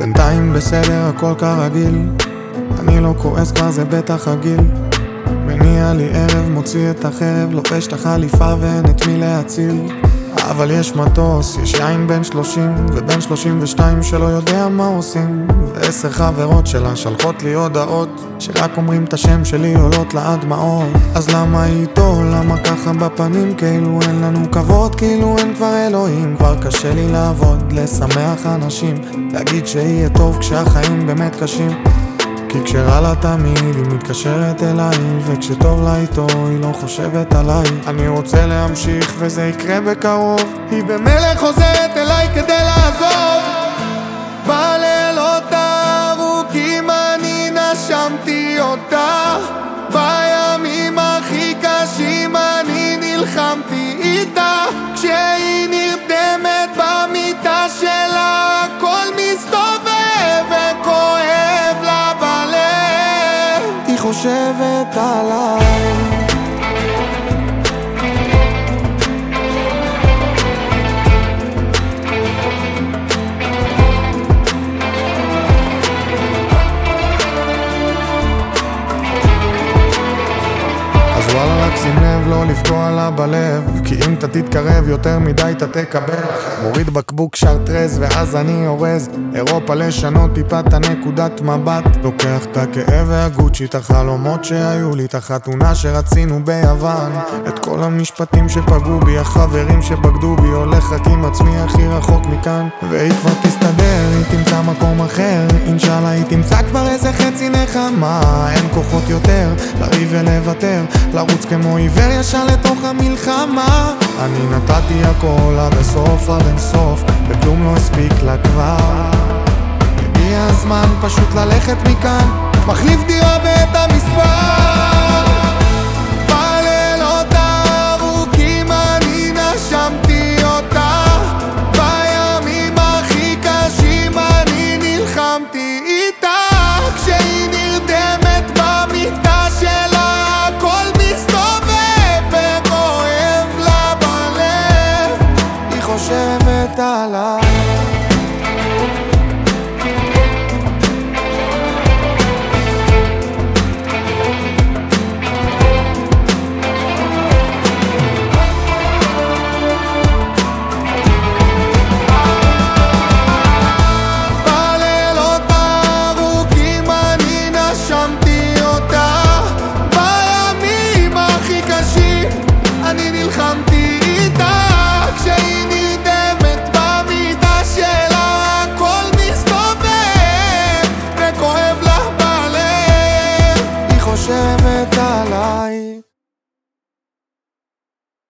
בינתיים בסדר, הכל כרגיל. אני לא כועס כבר, זה בטח הגיל. מניע לי ערב, מוציא את החרב, לובש את החליפה ואין את מי להציל. אבל יש מטוס, יש יין בן 30 ובן 32 שלא יודע מה עושים, ו10 חברות שלה שלחות לי הודעות שרק אומרים את השם שלי עולות לה דמעות. אז למה איתו? למה ככה בפנים? כאילו אין לנו כבוד, כאילו אין כבר אלוהים. כבר קשה לי לעבוד, לשמח אנשים, להגיד שיהיה טוב כשהחיים באמת קשים. כי כשרע לה תמיד היא מתקשרת אליי, וכשטוב לה איתו היא לא חושבת עליי. אני רוצה להמשיך וזה יקרה בקרוב, היא במלך חוזרת אליי כדי לעזוב. בלילות הארוכים אני נשמתי אותה, בימים הכי קשים אני נלחמתי איתה. כשהיא נרדמת במיטה שלה הכל מסתובב וכואב לה בלב, היא חושבת עליי. אז וואלה רק שים לב לא לפגוע לה בלב, כי אם אתה תתקרב יותר מדי אתה תקבל. מוריד בקבוק שרטרז ואז אני אורז, אירופה לשנות טיפה את הנקודת מבט. לוקח את הכאב והגוצ'י, את החלומות שהיו לי, את החתונה שרצינו ביוון, את כל המשפטים שפגעו בי, החברים שבגדו בי. הולך רק עם עצמי הכי רחוק מכאן, והיא כבר תסתדר, היא תמצא מקום אחר, אינשאללה היא תמצא כבר איזה חצי נחמה. אין כוחות יותר לריב ולוותר, לרוץ כמו עיוור ישר לתוך המלחמה. אני נתתי הכל עד הסוף, עד אינסוף, וכלום לא הספיק לה כבר. הגיע הזמן פשוט ללכת מכאן, מחליף דירה ואת המספר.